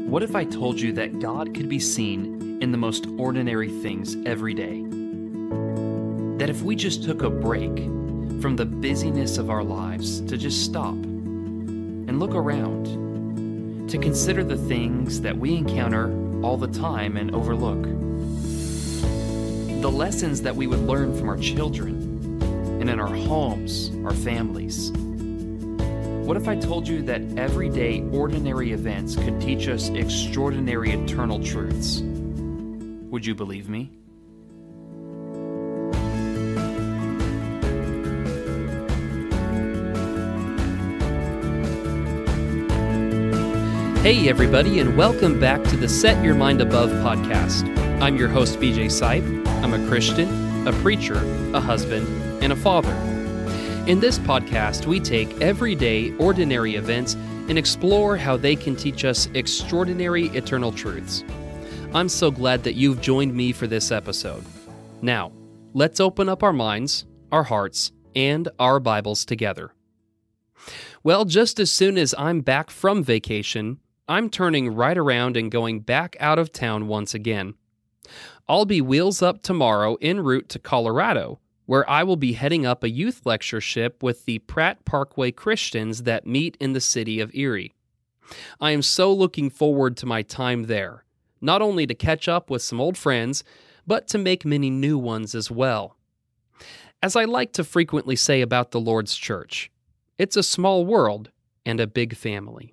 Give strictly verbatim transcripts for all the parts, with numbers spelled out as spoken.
What if I told you that God could be seen in the most ordinary things every day? That if we just took a break from the busyness of our lives to just stop and look around, to consider the things that we encounter all the time and overlook, the lessons that we would learn from our children and in our homes, our families. What if I told you that everyday, ordinary events could teach us extraordinary eternal truths? Would you believe me? Hey everybody, and welcome back to the Set Your Mind Above podcast. I'm your host, B J Sipe. I'm a Christian, a preacher, a husband, and a father. In this podcast, we take everyday, ordinary events and explore how they can teach us extraordinary eternal truths. I'm so glad that you've joined me for this episode. Now, let's open up our minds, our hearts, and our Bibles together. Well, just as soon as I'm back from vacation, I'm turning right around and going back out of town once again. I'll be wheels up tomorrow en route to Colorado, where I will be heading up a youth lectureship with the Pratt Parkway Christians that meet in the city of Erie. I am so looking forward to my time there, not only to catch up with some old friends, but to make many new ones as well. As I like to frequently say about the Lord's Church, it's a small world and a big family.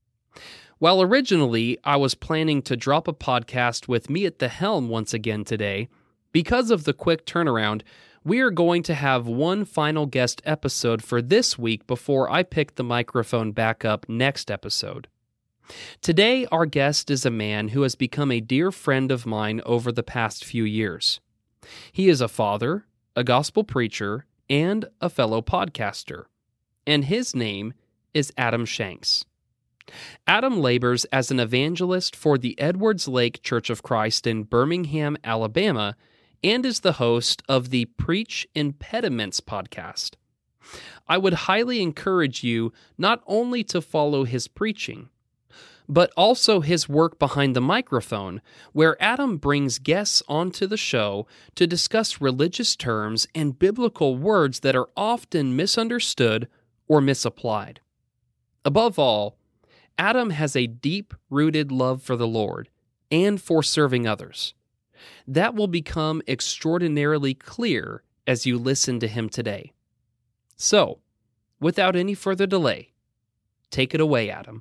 While originally I was planning to drop a podcast with me at the helm once again today, because of the quick turnaround, we are going to have one final guest episode for this week before I pick the microphone back up next episode. Today, our guest is a man who has become a dear friend of mine over the past few years. He is a father, a gospel preacher, and a fellow podcaster. And his name is Adam Shanks. Adam labors as an evangelist for the Edwards Lake Church of Christ in Birmingham, Alabama, and is the host of the Preach Impediments podcast. I would highly encourage you not only to follow his preaching, but also his work behind the microphone, where Adam brings guests onto the show to discuss religious terms and biblical words that are often misunderstood or misapplied. Above all, Adam has a deep-rooted love for the Lord and for serving others. That will become extraordinarily clear as you listen to him today. So, without any further delay, take it away, Adam.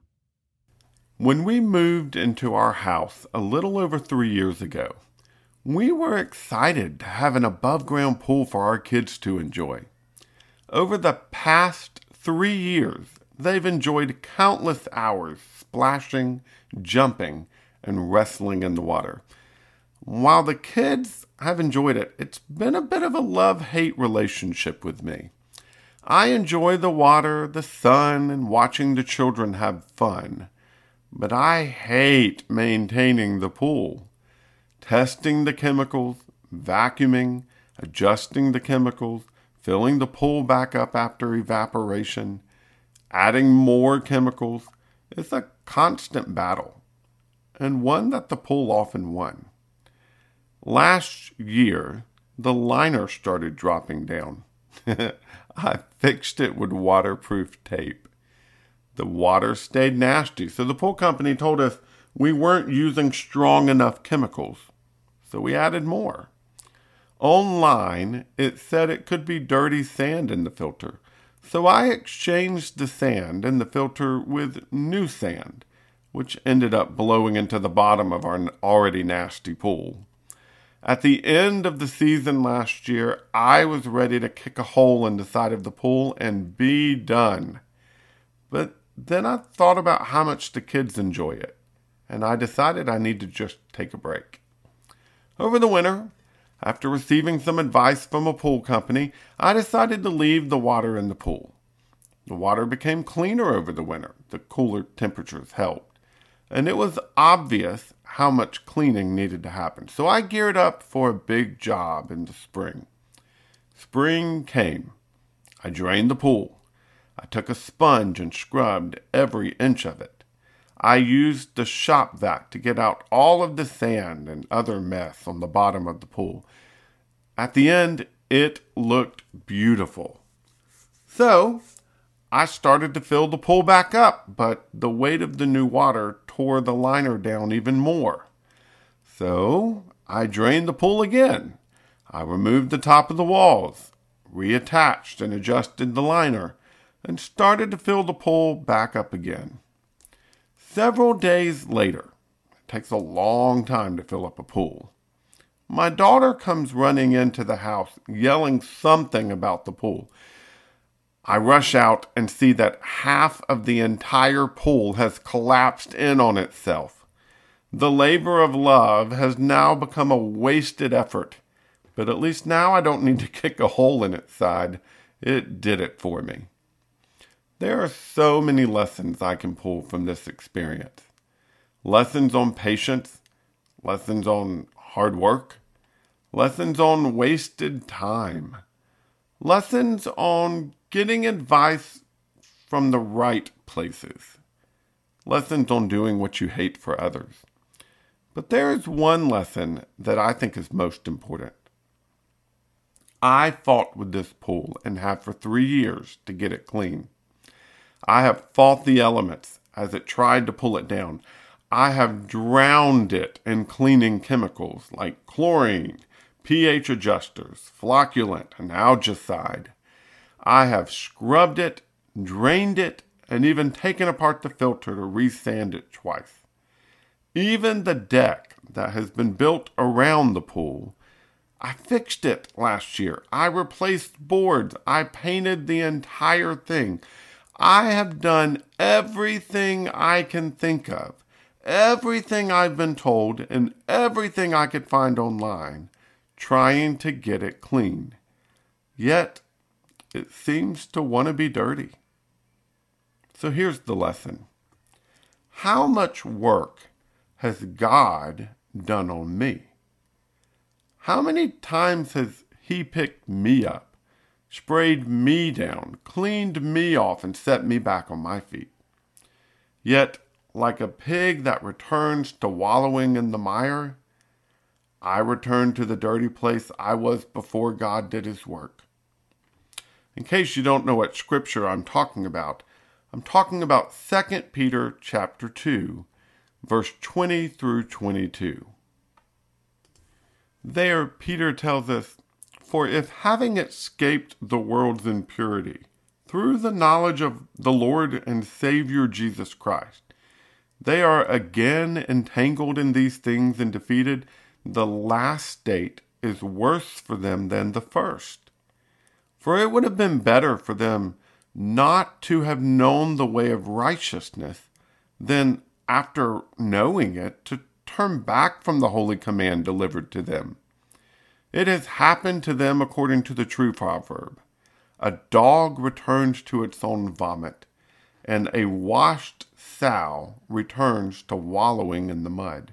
When we moved into our house a little over three years ago, we were excited to have an above-ground pool for our kids to enjoy. Over the past three years, they've enjoyed countless hours splashing, jumping, and wrestling in the water. While the kids have enjoyed it, it's been a bit of a love-hate relationship with me. I enjoy the water, the sun, and watching the children have fun. But I hate maintaining the pool. Testing the chemicals, vacuuming, adjusting the chemicals, filling the pool back up after evaporation, adding more chemicals is a constant battle, and one that the pool often won. Last year, the liner started dropping down. I fixed it with waterproof tape. The water stayed nasty, so the pool company told us we weren't using strong enough chemicals, so we added more. Online, it said it could be dirty sand in the filter, so I exchanged the sand in the filter with new sand, which ended up blowing into the bottom of our already nasty pool. At the end of the season last year, I was ready to kick a hole in the side of the pool and be done. But then I thought about how much the kids enjoy it, and I decided I need to just take a break. Over the winter, after receiving some advice from a pool company, I decided to leave the water in the pool. The water became cleaner over the winter. The cooler temperatures helped. And it was obvious how much cleaning needed to happen. So I geared up for a big job in the spring. Spring came. I drained the pool. I took a sponge and scrubbed every inch of it. I used the shop vac to get out all of the sand and other mess on the bottom of the pool. At the end, it looked beautiful. So, I started to fill the pool back up, but the weight of the new water tore the liner down even more. So, I drained the pool again. I removed the top of the walls, reattached and adjusted the liner, and started to fill the pool back up again. Several days later, it takes a long time to fill up a pool, my daughter comes running into the house yelling something about the pool. I rush out and see that half of the entire pool has collapsed in on itself. The labor of love has now become a wasted effort, but at least now I don't need to kick a hole in its side. It did it for me. There are so many lessons I can pull from this experience. Lessons on patience, lessons on hard work, lessons on wasted time, lessons on getting advice from the right places, lessons on doing what you hate for others. But there is one lesson that I think is most important. I fought with this pool and have for three years to get it clean. I have fought the elements as it tried to pull it down. I have drowned it in cleaning chemicals like chlorine, pH adjusters, flocculant, and algicide. I have scrubbed it, drained it, and even taken apart the filter to resand it twice. Even the deck that has been built around the pool, I fixed it last year. I replaced boards. I painted the entire thing. I have done everything I can think of, everything I've been told, and everything I could find online, trying to get it clean. Yet, it seems to want to be dirty. So here's the lesson. How much work has God done on me? How many times has He picked me up, sprayed me down, cleaned me off, and set me back on my feet? Yet, like a pig that returns to wallowing in the mire, I return to the dirty place I was before God did His work. In case you don't know what scripture I'm talking about, I'm talking about Second Peter chapter two, verse twenty through twenty-two. There, Peter tells us, "For if having escaped the world's impurity, through the knowledge of the Lord and Savior Jesus Christ, they are again entangled in these things and defeated, the last state is worse for them than the first. For it would have been better for them not to have known the way of righteousness than, after knowing it, to turn back from the holy command delivered to them. It has happened to them according to the true proverb. A dog returns to its own vomit, and a washed sow returns to wallowing in the mud."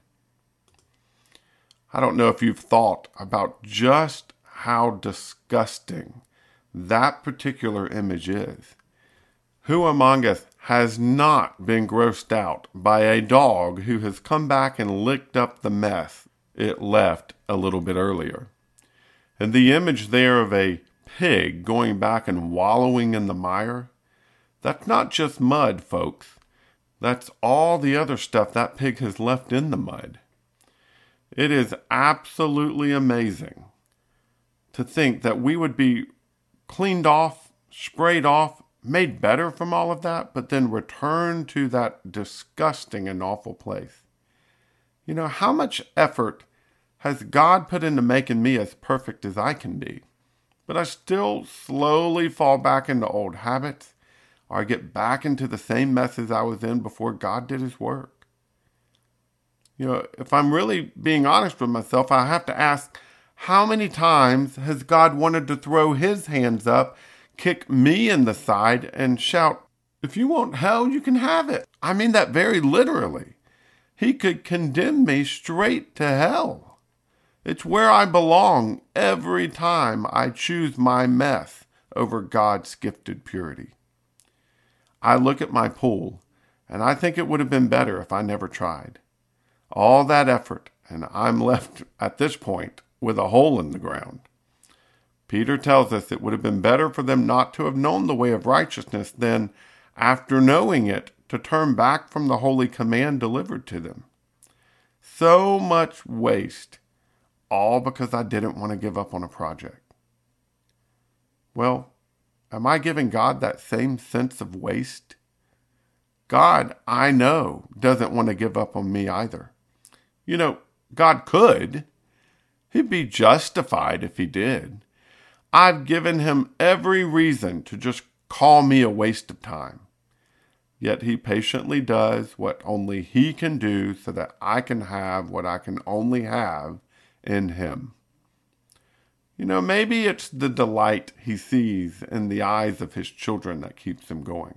I don't know if you've thought about just how disgusting that particular image is. Who among us has not been grossed out by a dog who has come back and licked up the mess it left a little bit earlier? And the image there of a pig going back and wallowing in the mire, that's not just mud, folks. That's all the other stuff that pig has left in the mud. It is absolutely amazing to think that we would be cleaned off, sprayed off, made better from all of that, but then return to that disgusting and awful place. You know, how much effort has God put into making me as perfect as I can be? But I still slowly fall back into old habits, or I get back into the same messes I was in before God did His work. You know, if I'm really being honest with myself, I have to ask, how many times has God wanted to throw His hands up, kick me in the side, and shout, "If you want hell, you can have it"? I mean that very literally. He could condemn me straight to hell. It's where I belong every time I choose my mess over God's gifted purity. I look at my pool, and I think it would have been better if I never tried. All that effort, and I'm left at this point with a hole in the ground. Peter tells us it would have been better for them not to have known the way of righteousness than, after knowing it, to turn back from the holy command delivered to them. So much waste, all because I didn't want to give up on a project. Well, am I giving God that same sense of waste? God, I know, doesn't want to give up on me either. You know, God could. He'd be justified if he did. I've given him every reason to just call me a waste of time. Yet he patiently does what only he can do so that I can have what I can only have in him. You know, maybe it's the delight he sees in the eyes of his children that keeps him going.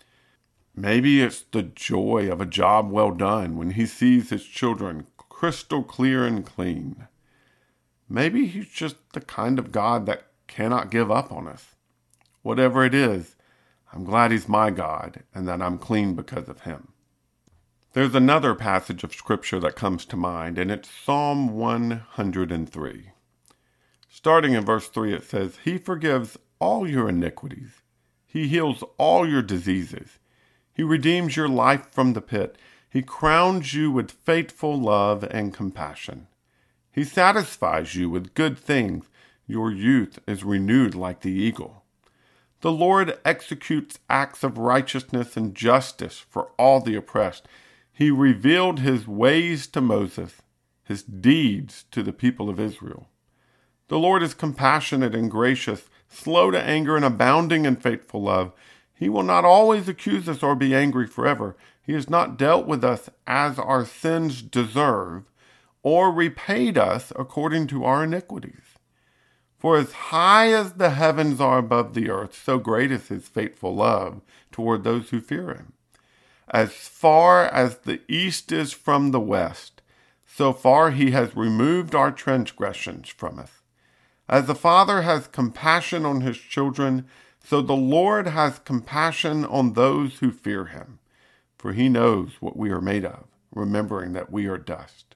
Maybe it's the joy of a job well done when he sees his children crystal clear and clean. Maybe he's just the kind of God that cannot give up on us. Whatever it is, I'm glad he's my God and that I'm clean because of him. There's another passage of scripture that comes to mind, and it's Psalm one hundred three. Starting in verse three, it says, "He forgives all your iniquities. He heals all your diseases. He redeems your life from the pit. He crowns you with faithful love and compassion. He satisfies you with good things. Your youth is renewed like the eagle. The Lord executes acts of righteousness and justice for all the oppressed. He revealed his ways to Moses, his deeds to the people of Israel. The Lord is compassionate and gracious, slow to anger and abounding in faithful love. He will not always accuse us or be angry forever. He has not dealt with us as our sins deserve, or repaid us according to our iniquities. For as high as the heavens are above the earth, so great is his faithful love toward those who fear him. As far as the east is from the west, so far he has removed our transgressions from us. As the Father has compassion on his children, so the Lord has compassion on those who fear him. For he knows what we are made of, remembering that we are dust."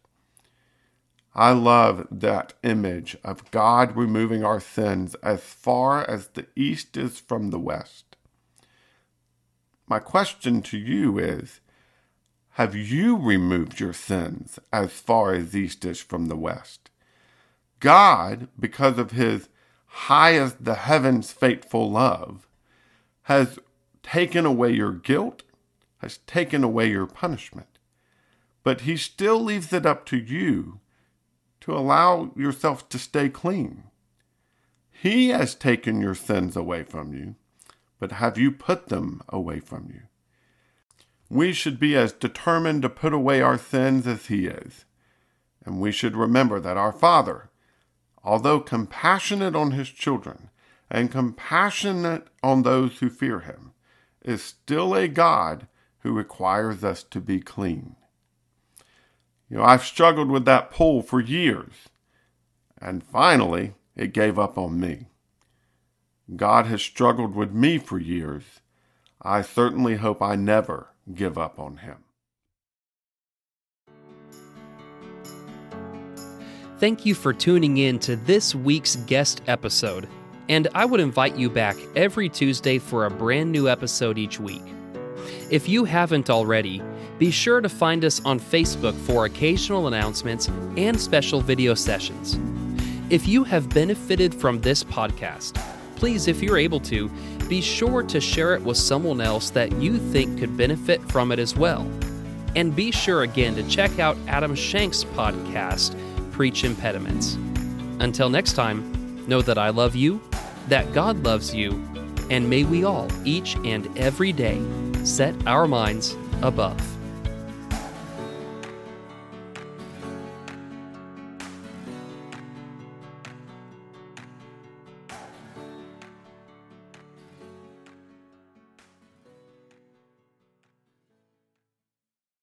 I love that image of God removing our sins as far as the east is from the west. My question to you is, have you removed your sins as far as east is from the west? God, because of his high as the heavens faithful love, has taken away your guilt, has taken away your punishment. But he still leaves it up to you to allow yourself to stay clean. He has taken your sins away from you, but have you put them away from you? We should be as determined to put away our sins as he is. And we should remember that our Father, although compassionate on his children and compassionate on those who fear him, is still a God who requires us to be clean. You know, I've struggled with that pull for years, and finally it gave up on me. God has struggled with me for years. I certainly hope I never give up on him. Thank you for tuning in to this week's guest episode, and I would invite you back every Tuesday for a brand new episode each week. If you haven't already, be sure to find us on Facebook for occasional announcements and special video sessions. If you have benefited from this podcast, please, if you're able to, be sure to share it with someone else that you think could benefit from it as well. And be sure again to check out Adam Shank's podcast, Preach Impediments. Until next time, know that I love you, that God loves you, and may we all, each and every day, set our minds above.